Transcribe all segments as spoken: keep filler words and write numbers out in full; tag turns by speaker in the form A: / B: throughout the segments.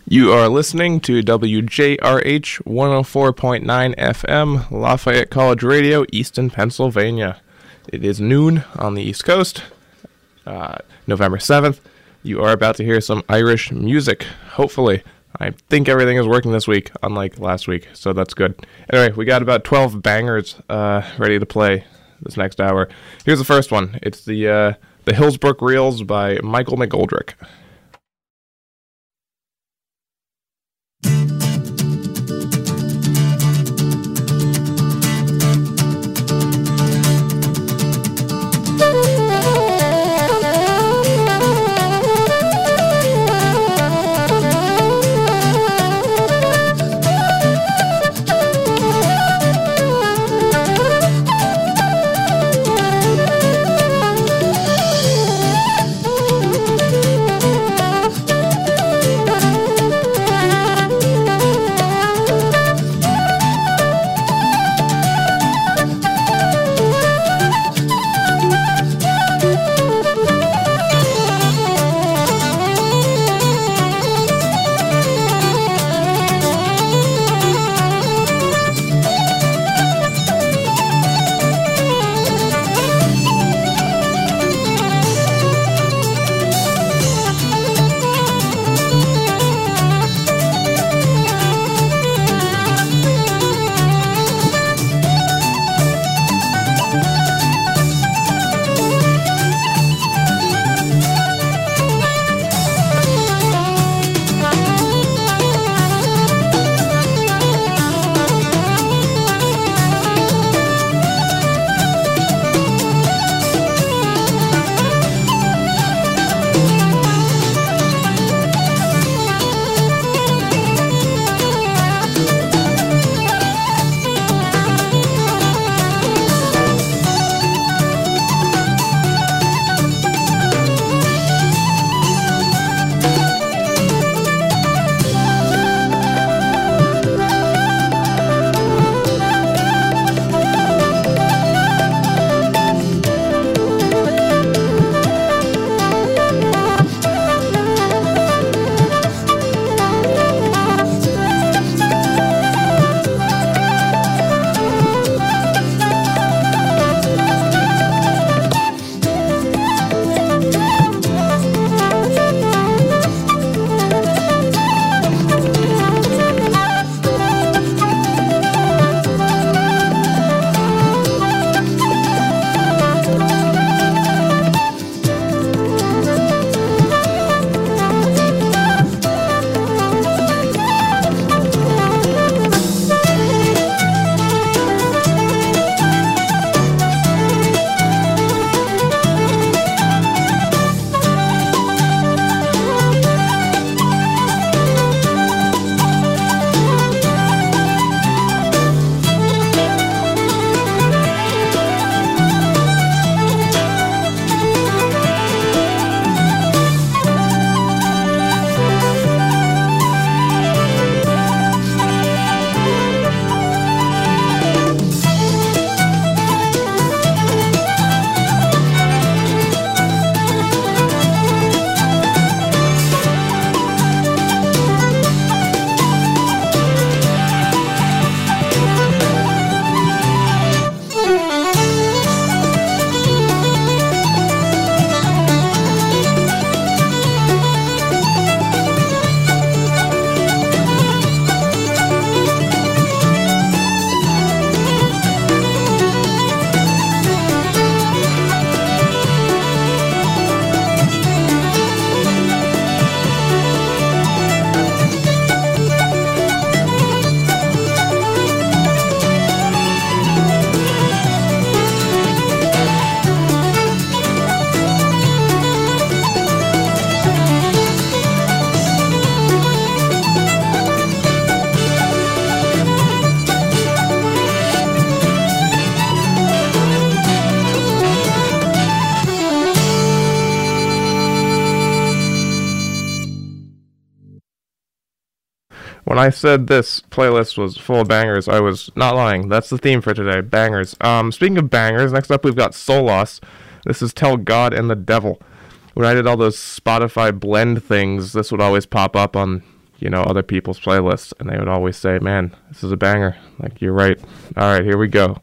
A: You are listening to W J R H one oh four point nine F M, Lafayette College Radio, Easton, Pennsylvania. It is noon on the East Coast, uh, November seventh. You are about to hear some Irish music, hopefully. I think everything is working this week, unlike last week, so that's good. Anyway, we got about twelve bangers uh, ready to play this next hour. Here's the first one. It's the, uh, the Hillsbrook Reels by Michael McGoldrick. When I said this playlist was full of bangers, I was not lying. That's the theme for today, bangers. Um, speaking of bangers, next up we've got Solos. This is Tell God and the Devil. When I did all those Spotify blend things, this would always pop up on you know, other people's playlists, and they would always say, man, this is a banger. Like, you're right. All right, here we go.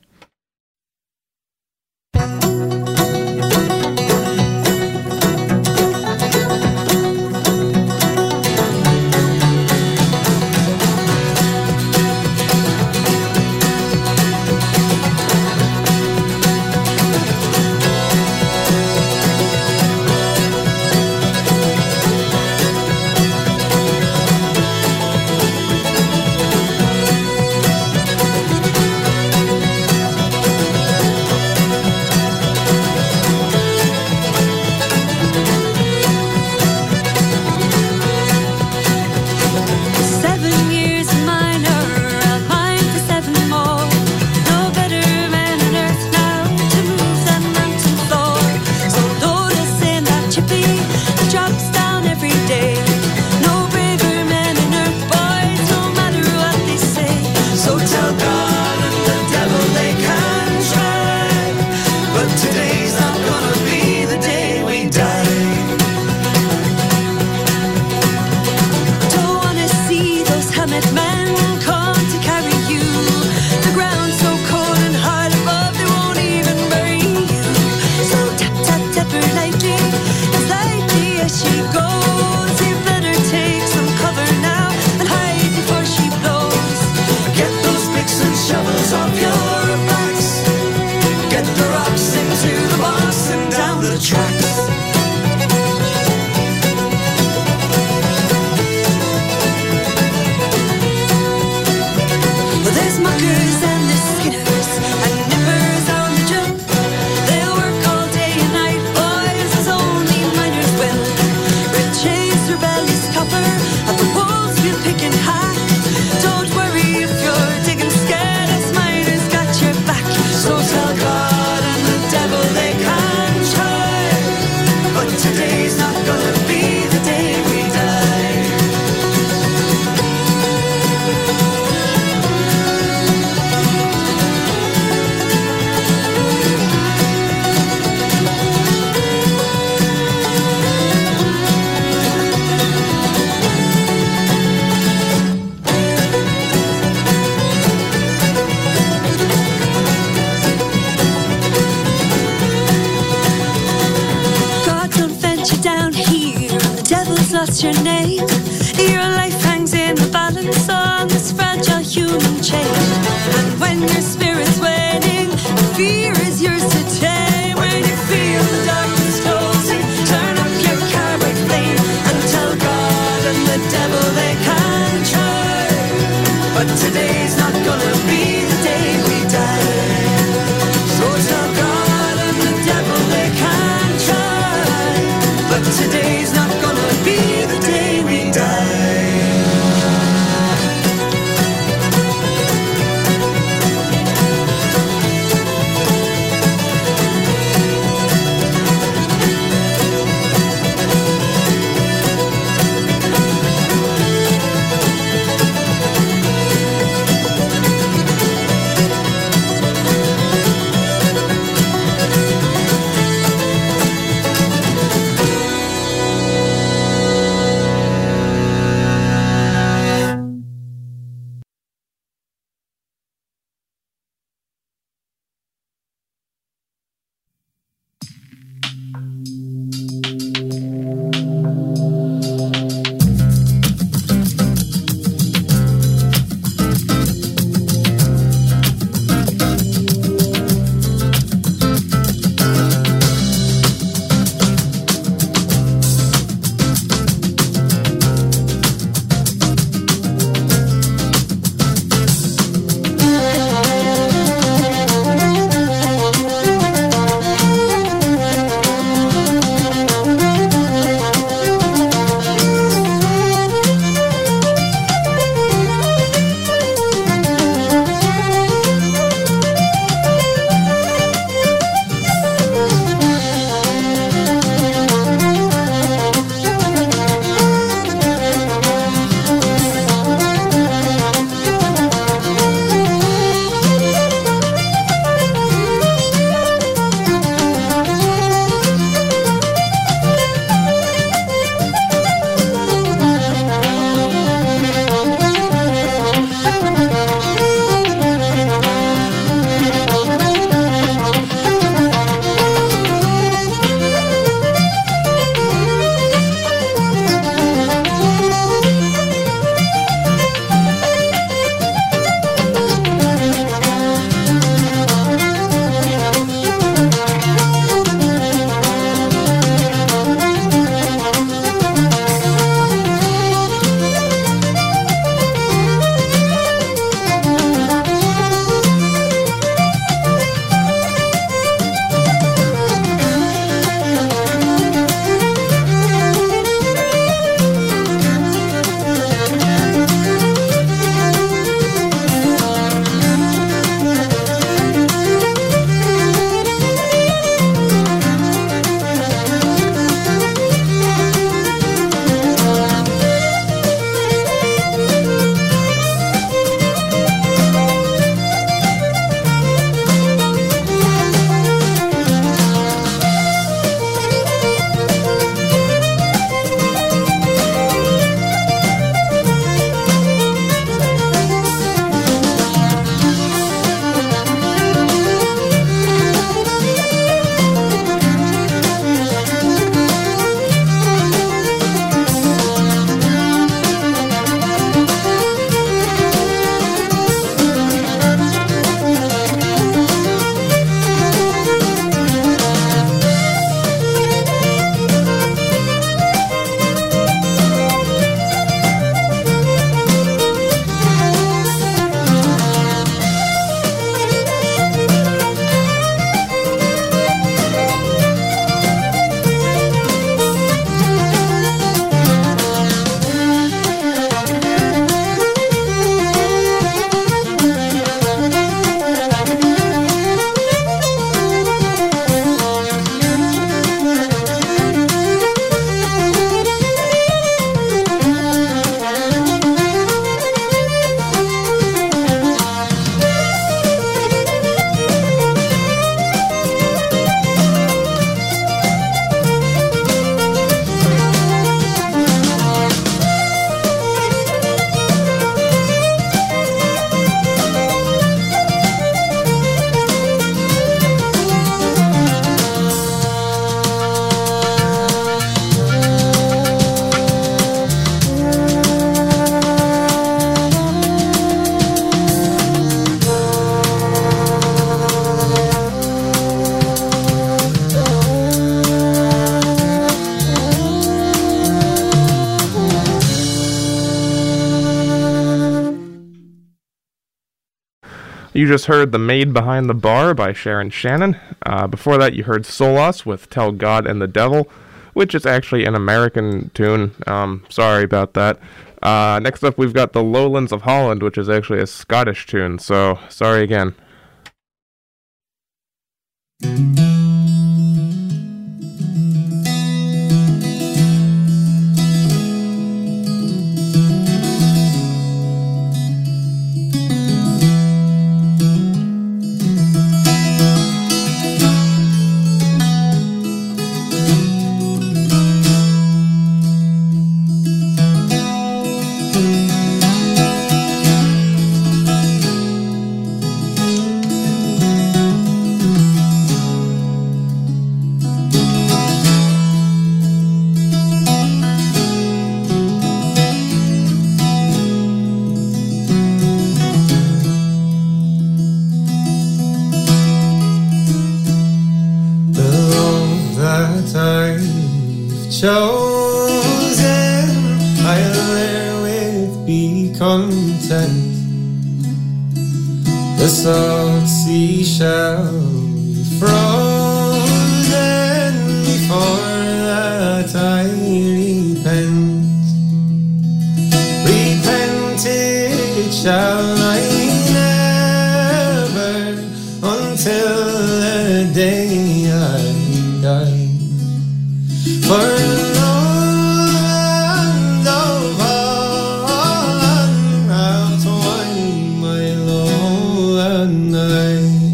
B: Your name, your life hangs in the balance on this fragile human chain. And when your spirit's waning, fear is yours to tame. When you feel the darkness closing, turn up your carbide flame and tell God and the devil they can try, but today's not gonna be the day we die. So tell God and the devil they can try, but today's not gonna be the day we die.
A: You just heard The Maid Behind the Bar by Sharon Shannon. Uh, before that, you heard Solas with Tell God and the Devil, which is actually an American tune. Um, sorry about that. Uh, next up, we've got The Lowlands of Holland, which is actually a Scottish tune, so sorry again.
C: Chosen, I'll therewith be content. The salt sea shall be frozen before that I repent. Repented shall I never until the day I die. For the land of Holland, I'll twine my lowland eye.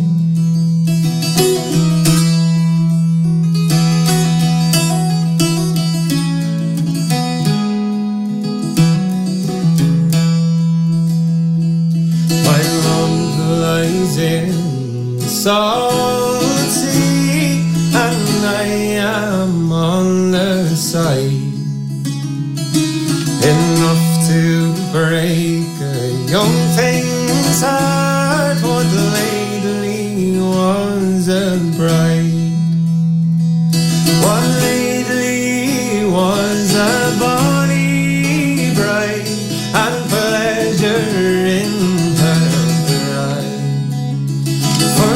C: My love lies in the salt sea, and I am on the side, enough to break a young thing's heart. What lately was a bride, what lately was a bonny bride, and pleasure in her bride. For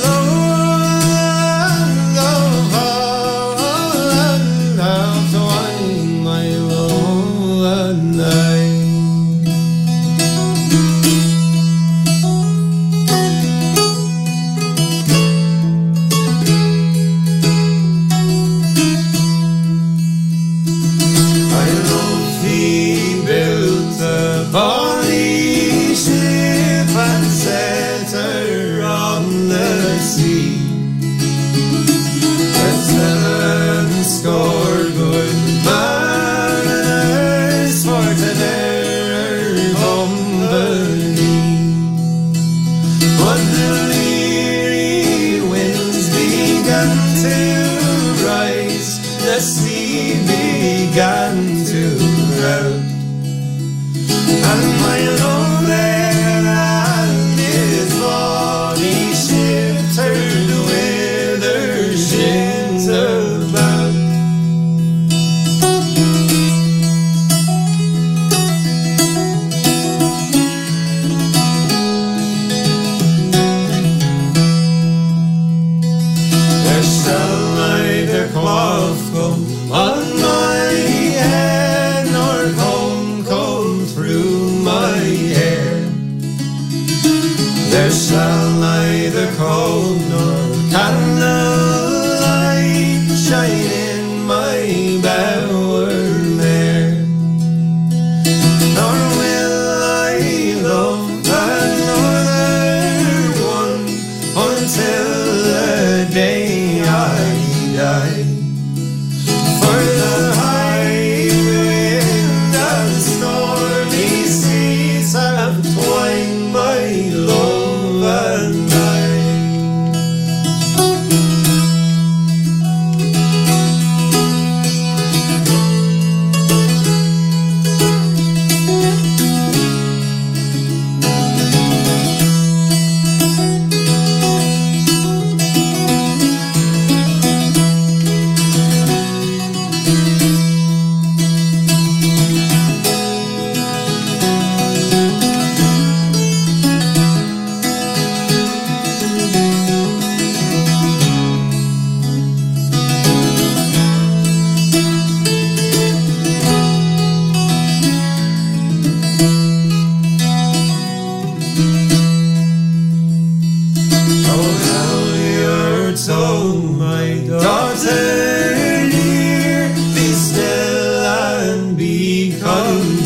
C: bonny ship and set her on the sea. But seven score good mariners for to bear her company. But the leery winds began to rise, the sea began to rouse.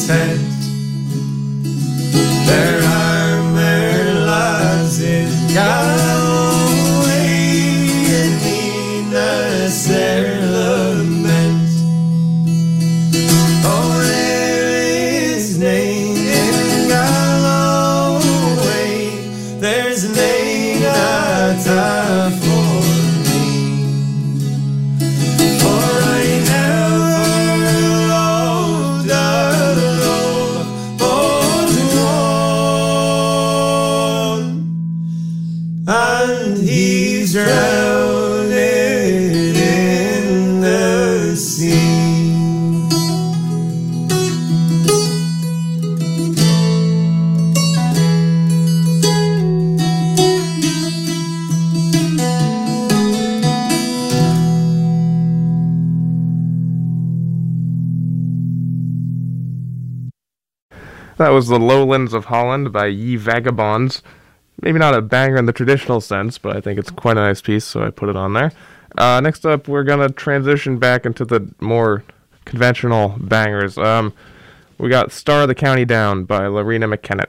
C: content. There are merlots in Galway and Nina's lament. Oh, there is name in Galway, there's name not for me, for I never loved a love but one, and he's drowned in the sea.
A: That was The Lowlands of Holland by Ye Vagabonds. Maybe not a banger in the traditional sense, but I think it's quite a nice piece, so I put it on there. Uh, next up, we're going to transition back into the more conventional bangers. Um, we got Star of the County Down by Lorena McKennitt.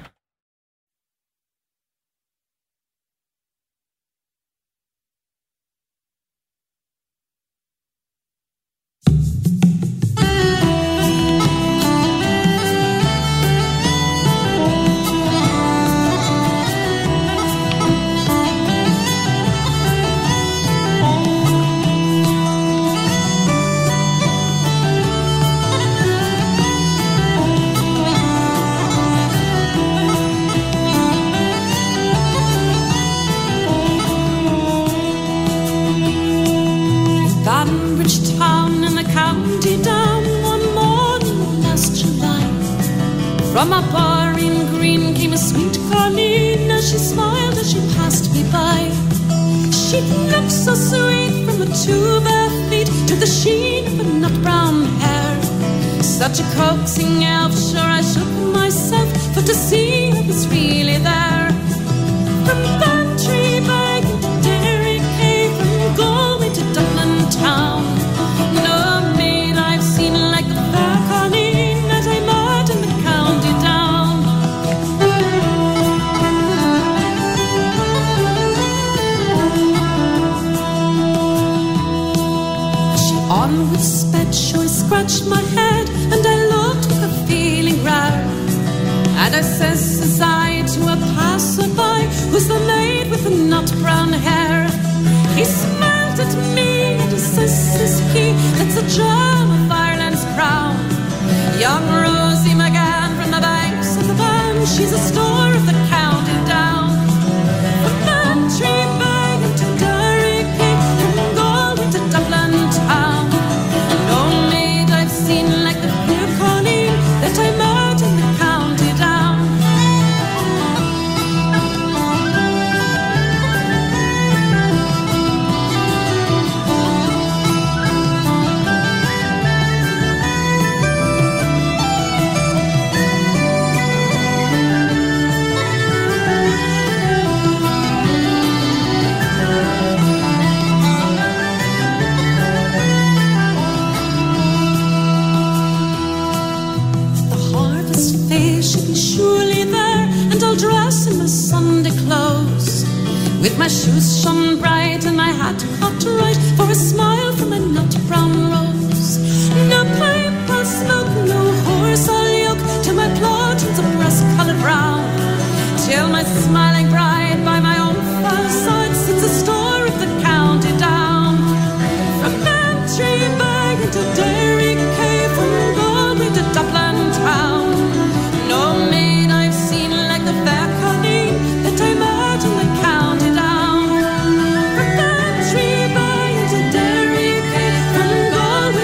B: Banbridge town in the county down one morning last July. From a bar in Green came a sweet Colleen as she smiled as she passed me by. She looked so sweet from her two bare feet to the sheen of her nut brown hair. Such a coaxing elf, sure I shook myself for to see who was really there. From Bantry Bag to Derry Cave, from Galway to Dublin town, no maid I've seen like the fair Colleen that I met in the county down. As she onward sped, sure I scratched my head, and I looked with a feeling rare. And I says, says I to a passerby, who's the maid with the nut brown hair? He smiled at me and he says, says he, it's a gem of Ireland's crown. Young Rosie McGann from the banks of the Bann, she's a star of the county down. From Bantry Bag to Derry Cave, from Galway to Dublin town, no maid I've seen like the fair Colleen that I met in the county down. The harvest fair should be surely there, and I'll dress in my Sunday clothes, with my shoes shone bright and my hat cut right, for a smile from a nut brown rose. No pipe I'll smoke, no horse I'll yoke, till my plodgings are breast-coloured brown, till my smiling bride by my own fireside sits a star of the county down. From Bantry Bag to Derry Cave, from Galway to Dublin town, no maid I've seen like the fair Colleen that I met in the county down. From Bantry Bag to Derry Cave, from Galway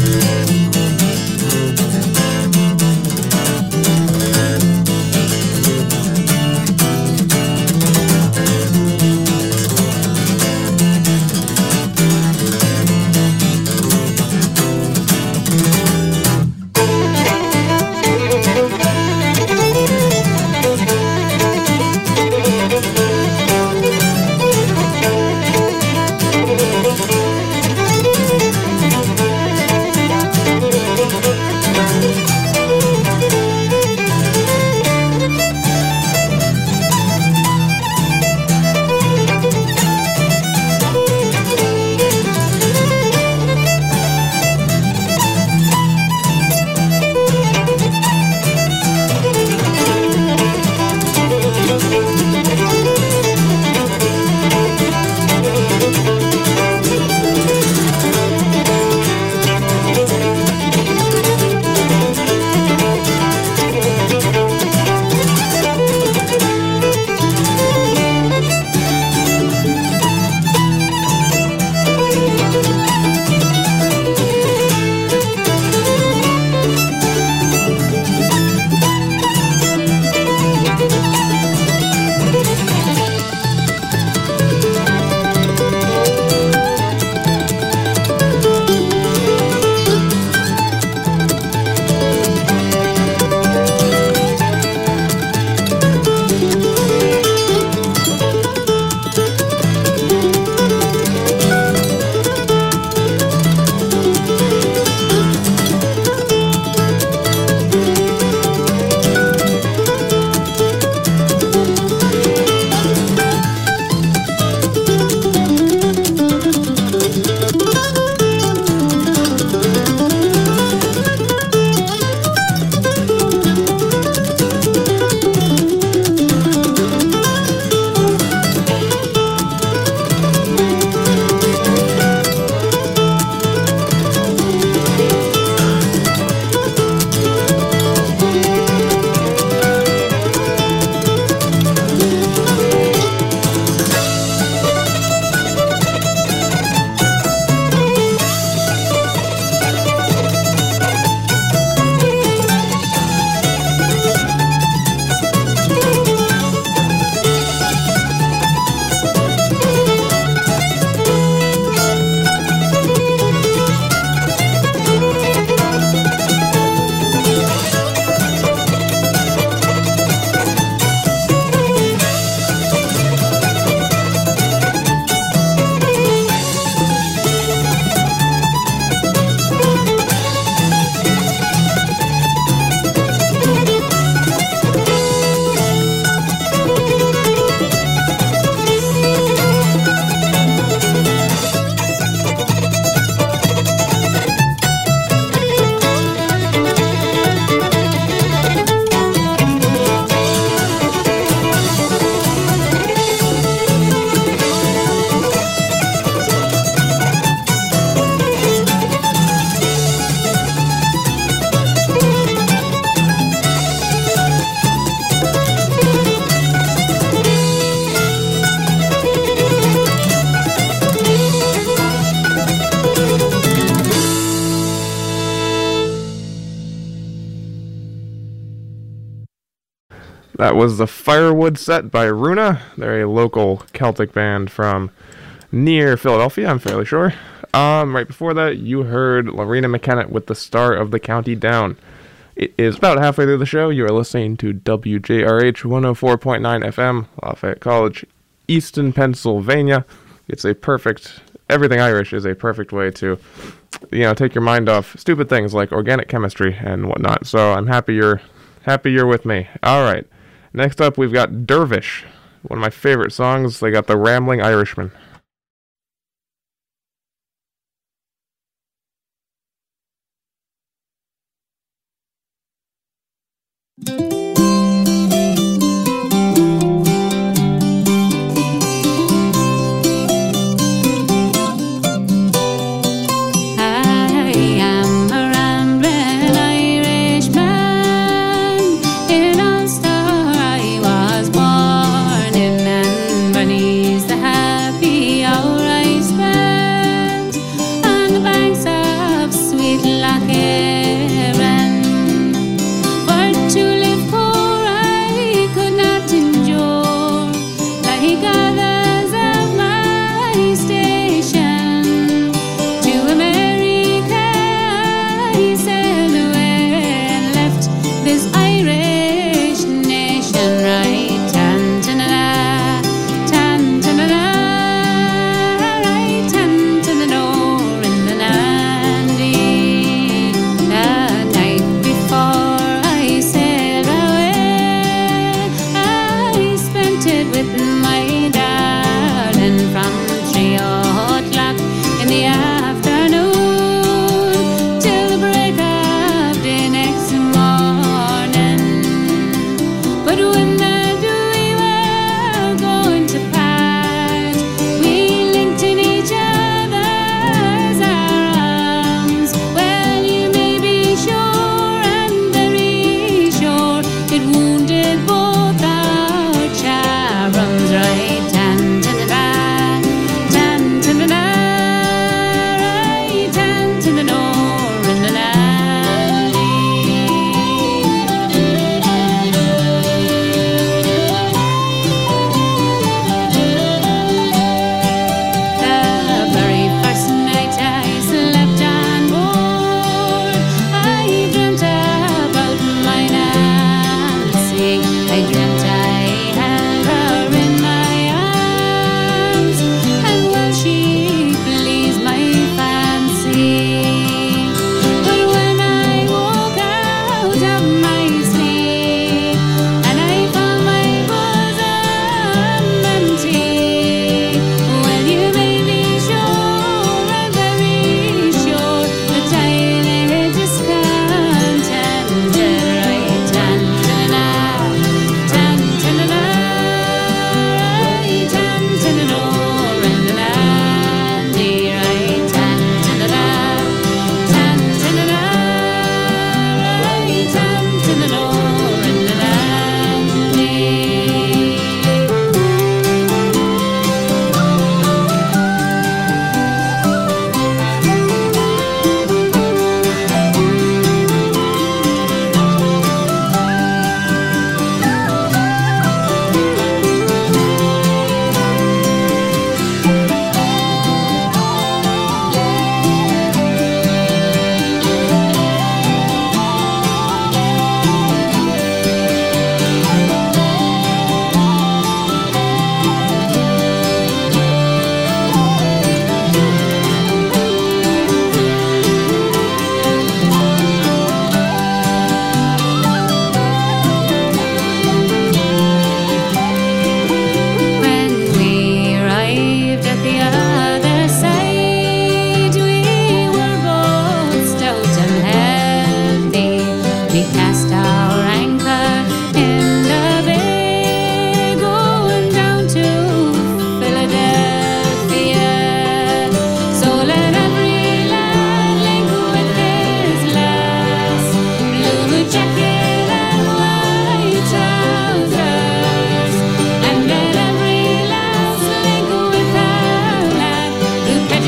A: That was the Firewood Set by Runa. They're a local Celtic band from near Philadelphia, I'm fairly sure. Um, right before that, you heard Lorena McKenna with The Star of the County Down. It is about halfway through the show. You are listening to W J R H one oh four point nine F M, Lafayette College, Easton, Pennsylvania. It's a perfect, everything Irish is a perfect way to, you know, take your mind off stupid things like organic chemistry and whatnot. So I'm happy you're, happy you're with me. All right. Next up, we've got Dervish, one of my favorite songs. They got The Rambling Irishman.
D: Happy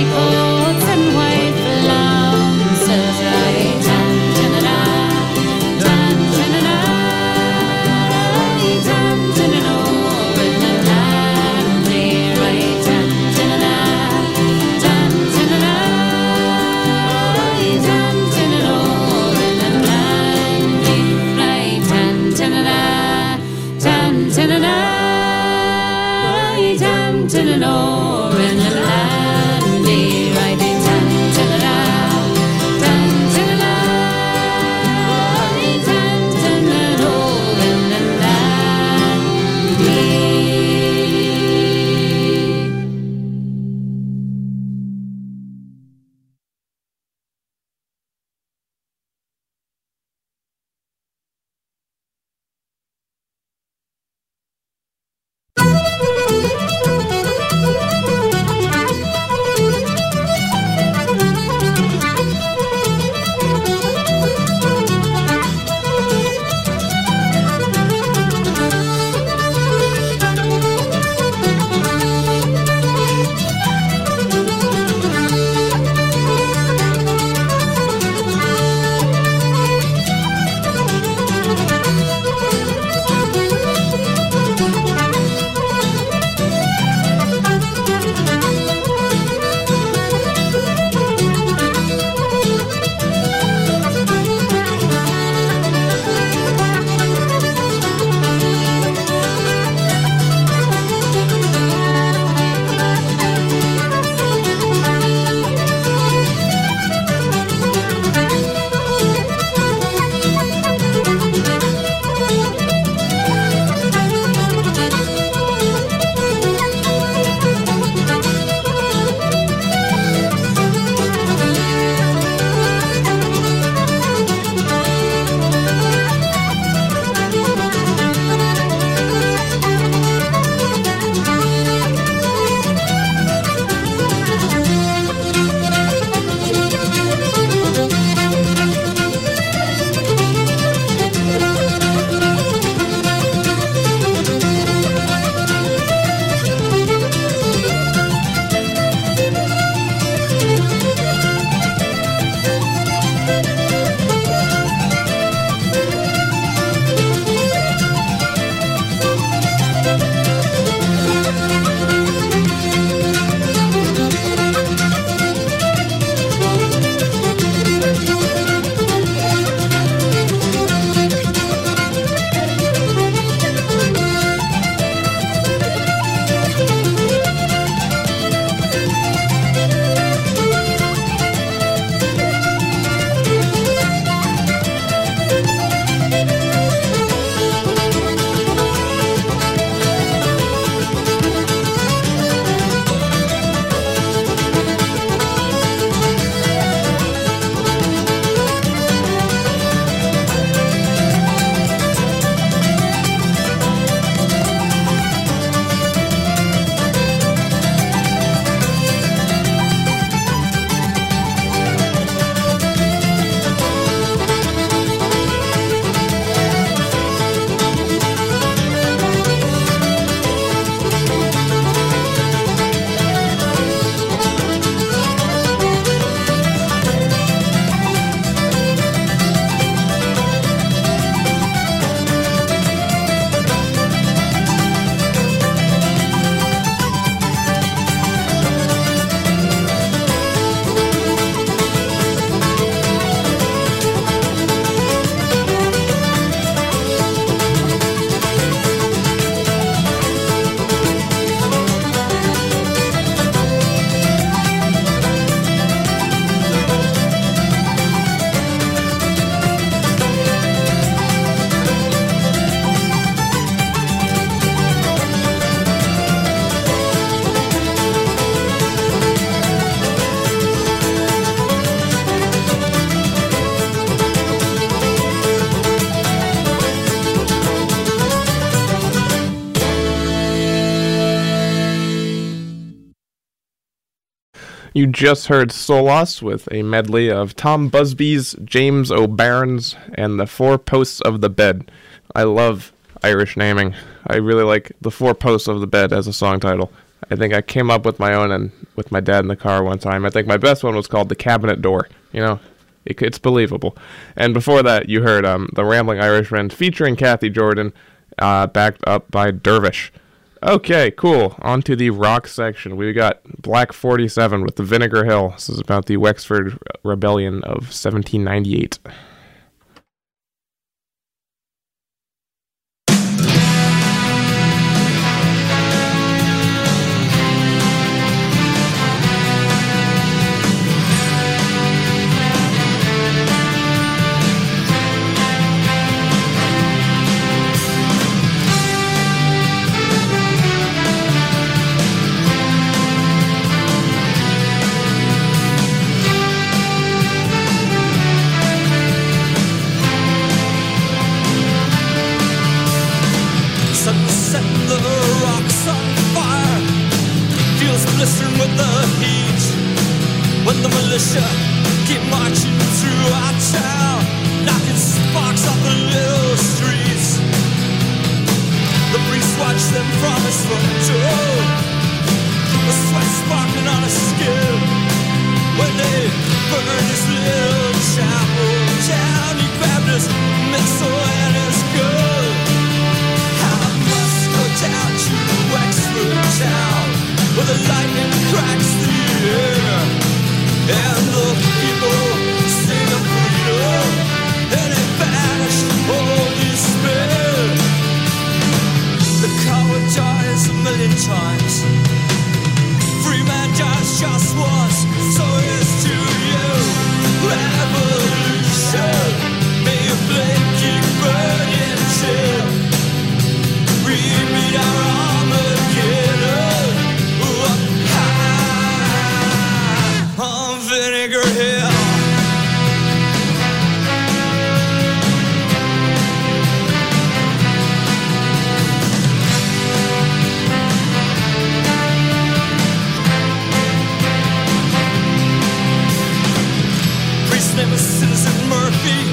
A: You just heard Solas with a medley of Tom Busby's, James O'Byrne's, and The Four Posts of the Bed. I love Irish naming. I really like The Four Posts of the Bed as a song title. I think I came up with my own and with my dad in the car one time. I think my best one was called The Cabinet Door. You know, it, it's believable. And before that, you heard um, The Rambling Irishman featuring Kathy Jordan, uh, backed up by Dervish. Okay, cool. On to the rock section. We got Black forty-seven with The Vinegar Hill. This is about the Wexford Rebellion of seventeen ninety-eight.
C: Blistering with the heat, when the militia keep marching through our town, knocking sparks off the little streets. The priest watched them from his front door, the sweat sparkling on his skin. When they burned his little chapel down, he grabbed his missile and his gun. I must go down to Wexford town, where the lightning cracks the air, and the people sing of freedom, and they banish all despair. The coward dies a million times, free man dies just once, so is to you. Revolution, may your flame keep burning till we meet our Armageddon. On Vinegar Hill. Priest's name was Citizen Murphy.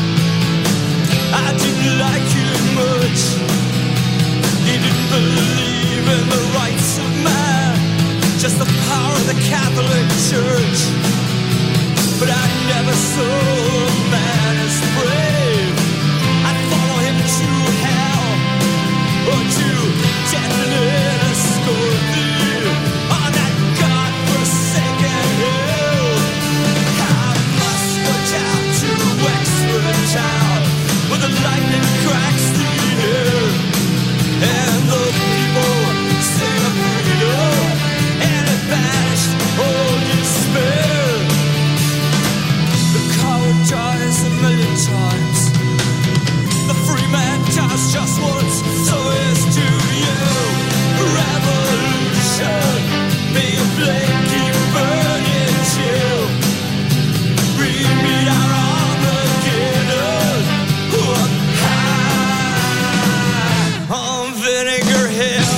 C: I didn't like him much. He didn't believe in the rights of man, just the power of the Catholic Church. But I never saw a man as brave. I'd follow him to hell, or to death in a scorpion on that God-forsaken hill. I must go down to Wexford town, where the lightning cracks the air, and the people sing of freedom, and it banished all despair. The coward dies a million times, the free man dies just once, so is to you. Revolution, may your flame keep burning till we meet our Armageddon. Up high on Vinegar Hill.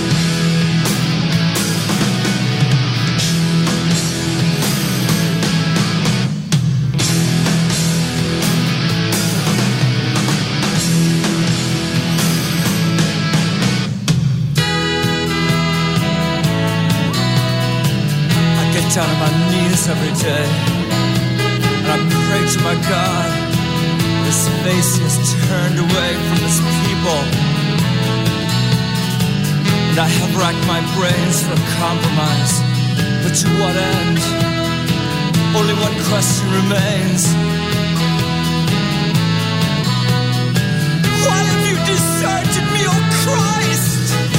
C: Down on my knees every day, and I pray to my God. His face is turned away from his people, and I have racked my brains for a compromise, but to what end? Only one question remains: why have you deserted me, O Christ?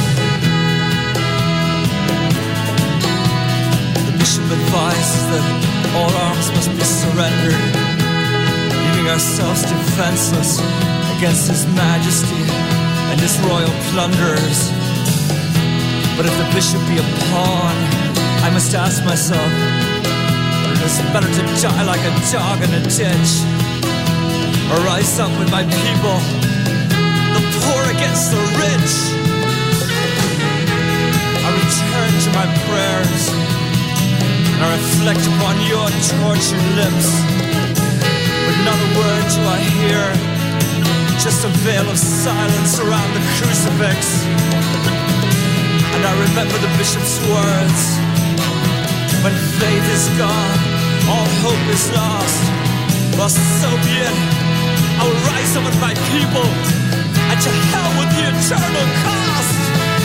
C: Advises that all arms must be surrendered, leaving ourselves defenseless against His Majesty and His royal plunderers. But if the bishop be a pawn, I must ask myself, it's better to die like a dog in a ditch, or rise up with my people, the poor against the rich. I return to my prayers, I reflect upon your tortured lips, but not a word do I hear, just a veil of silence around the crucifix. And I remember the bishop's words: when faith is gone, all hope is lost. Well, so be it. I will rise up with my people, and to hell with the eternal cost.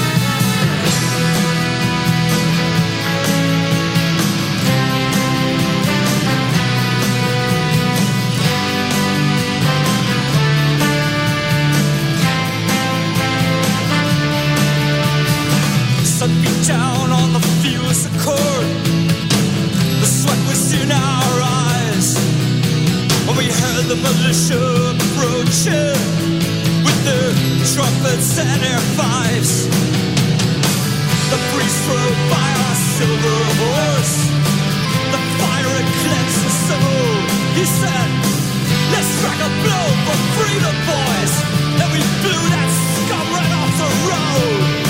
C: Sun beat down on the fierce accord. The sweat was in our eyes when we heard the militia approaching with their trumpets and their fives. The priest rode by our silver horse. The fire had cleansed the soul. He said, let's strike a blow for freedom, boys. Then we blew that scum right off the road.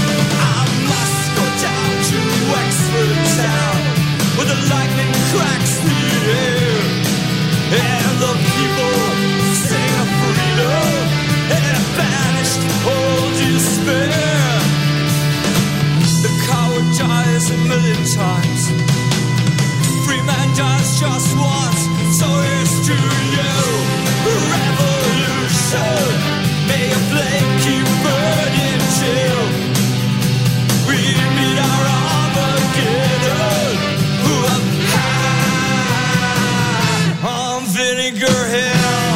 C: Wexford town, where the lightning cracks the air, and the people sing of freedom and banished all despair. The coward dies a million times, free man dies just once. So here's to you, revolution. May a flame keep burning till we meet our on Vinegar Hill.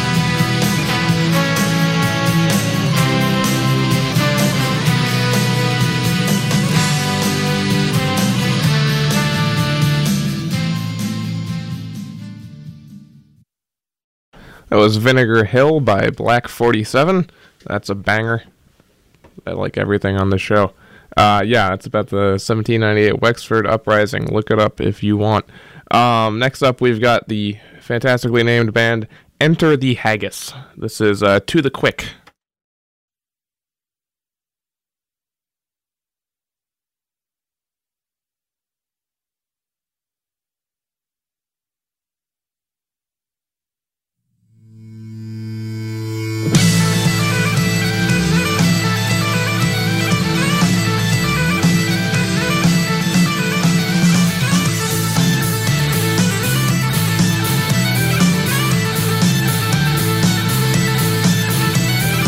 A: That was Vinegar Hill by Black forty-seven. That's a banger. I like everything on the show. Uh, yeah, it's about the seventeen ninety-eight Wexford Uprising. Look it up if you want. Um, next up, we've got the fantastically named band Enter the Haggis. This is uh, To the Quick.
C: Thank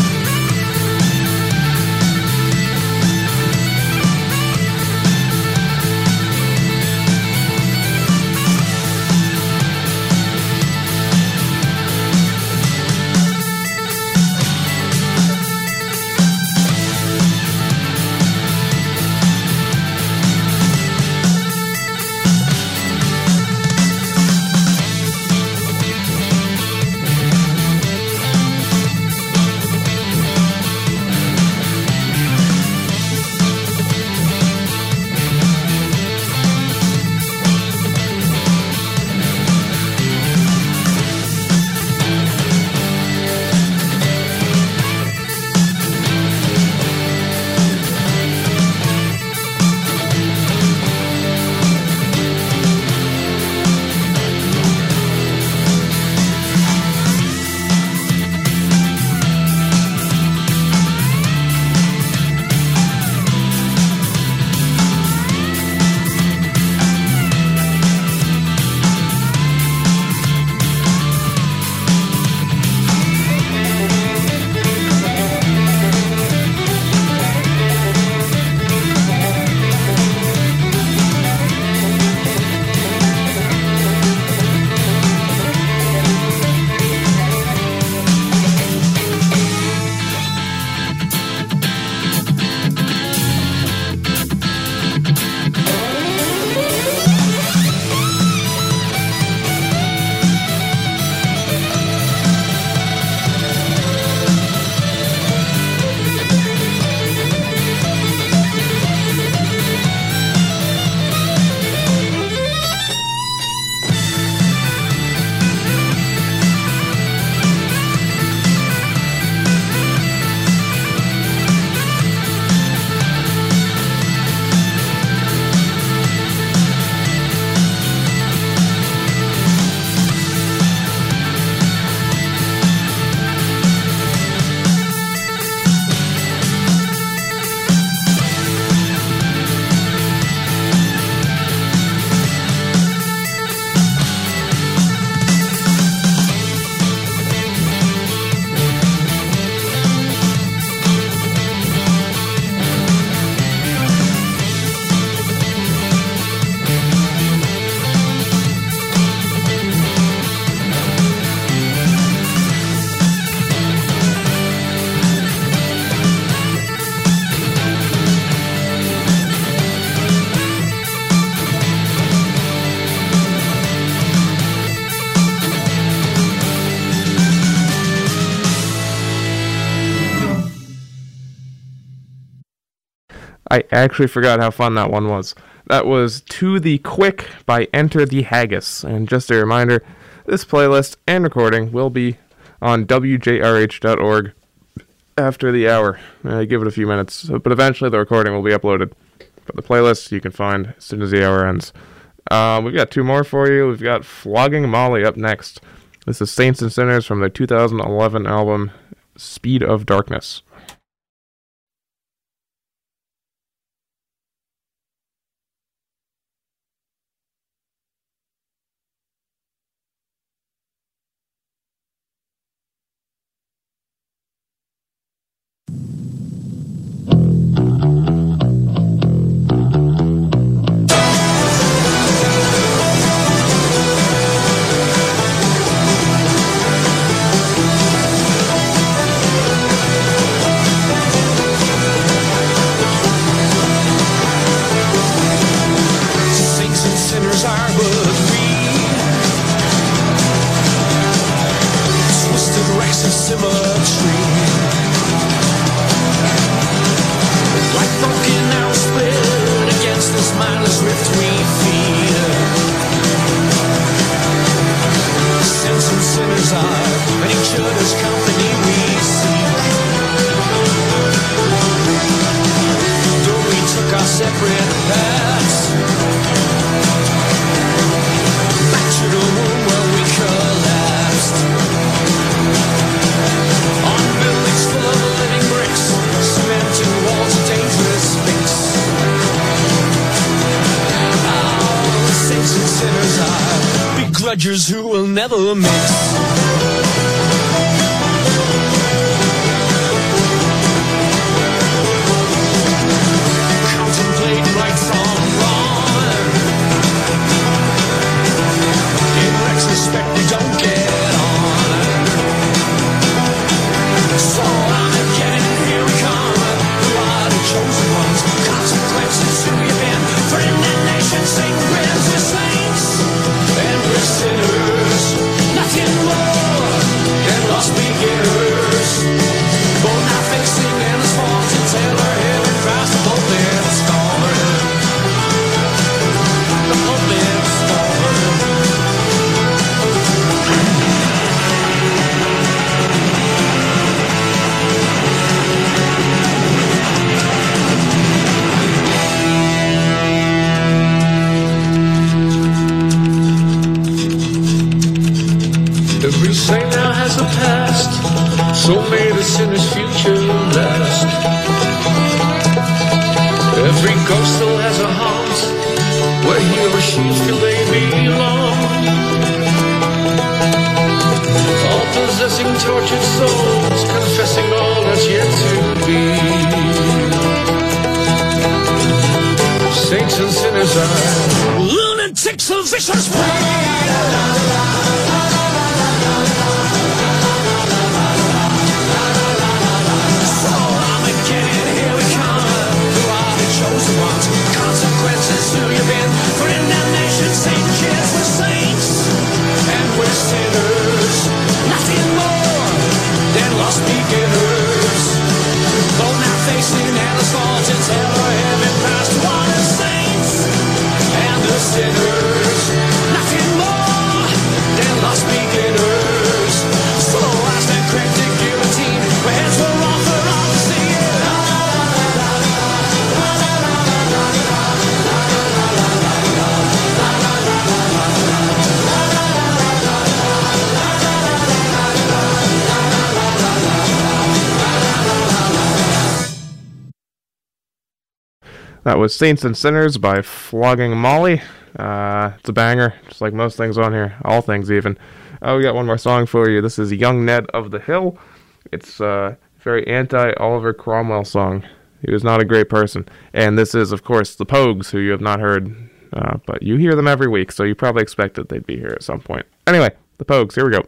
A: I actually forgot how fun that one was. That was To the Quick by Enter the Haggis. And just a reminder, this playlist and recording will be on W J R H dot org after the hour. Uh, give it a few minutes, but eventually the recording will be uploaded. But the playlist you can find as soon as the hour ends. Uh, we've got two more for you. We've got Flogging Molly up next. This is Saints and Sinners from their two thousand eleven album Speed of Darkness.
C: Who will never mix.
D: So may the sinner's future last. Every ghost still has a haunt where he or she feel they belong. All possessing tortured souls, confessing all that's yet to be. Saints and sinners are lunatics of vicious pride. Consequences to your been for damnation. Saint kids, we're saints and we're sinners, nothing more than lost beginners. Though now facing hell's fault and terror, heaven past one of saints and the sinners, nothing more than lost beginners. So as the cryptic guillotine, where heads were off for all to see.
A: That was Saints and Sinners by Flogging Molly. Uh, it's a banger, just like most things on here. All things, even. Oh, we got one more song for you. This is Young Ned of the Hill. It's a very anti-Oliver Cromwell song. He was not a great person. And this is, of course, the Pogues, who you have not heard. Uh, but you hear them every week, so you probably expected they'd be here at some point. Anyway, the Pogues, here we go.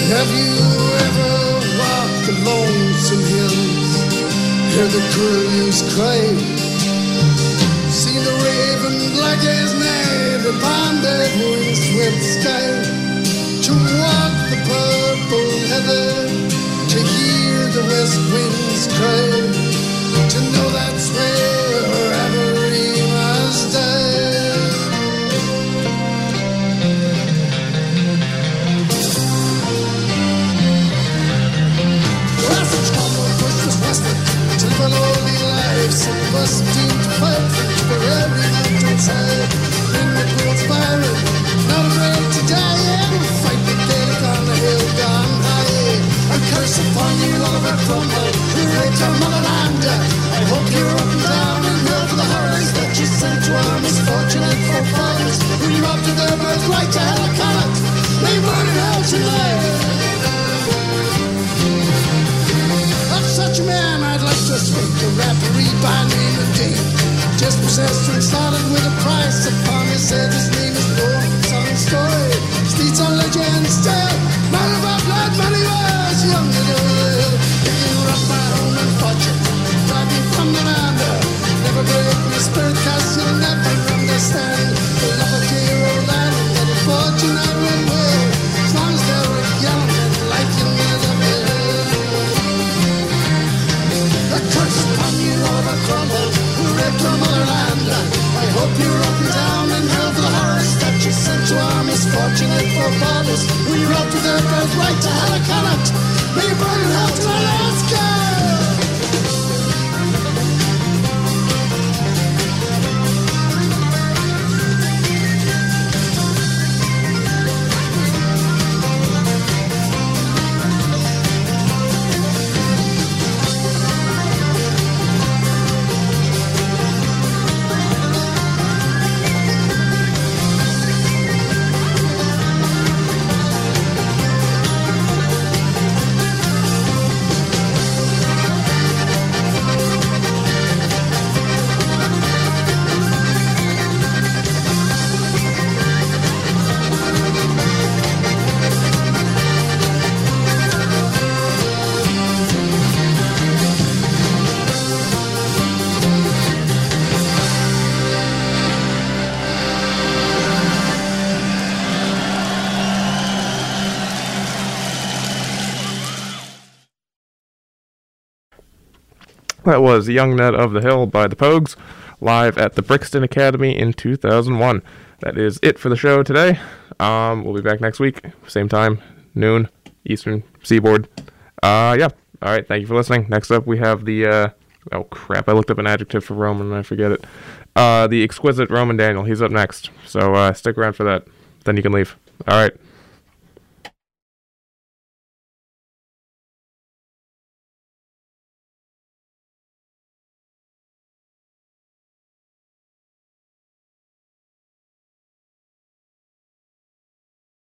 E: Have you ever walked the lonesome hills, heard the curlews cry, seen the raven black as night upon that wind-swept sky, to walk the purple heather, to hear the west winds cry, to know that's wherever he must die. To live a lonely life, some of us doomed to fight for every mountainside. In the world's byron, not afraid to die, and fight the Gaelic on the hill gone high. A curse upon you, Oliver Cromwell, who raped our motherland. I hope you're up and down and hell for the horrors that you sent to our misfortunate forefathers, who robbed of their birthright to hell a cannot. They burn in hell tonight. Such a man I'd like to speak, a rapparee by name of Dean, just possessed and started with a price upon his head. His name is Lord, some story, streets on legends tell, man of our blood, man he was young and old. If you rob my home and fortune, drive me from the land, never break my spirit, cause you'll never understand the love of dear old land, and that fortune I will will, as long as they're young and like you never will. A curse upon you, Oliver Cromwell, who raped our motherland. I hope you're up and down in hell for the horrors that you sent to our misfortunate forefathers, who you robbed with their birthright to hell a cannot. May you burn in hell to my last girl.
A: That was Young Ned of the Hill by the Pogues, live at the Brixton Academy in two thousand one. That is it for the show today. Um, we'll be back next week, same time, noon, Eastern Seaboard. Uh, yeah. All right. Thank you for listening. Next up, we have the, uh, oh crap, I looked up an adjective for Roman and I forget it. Uh, the exquisite Roman Daniel. He's up next. So uh, stick around for that. Then you can leave. All right.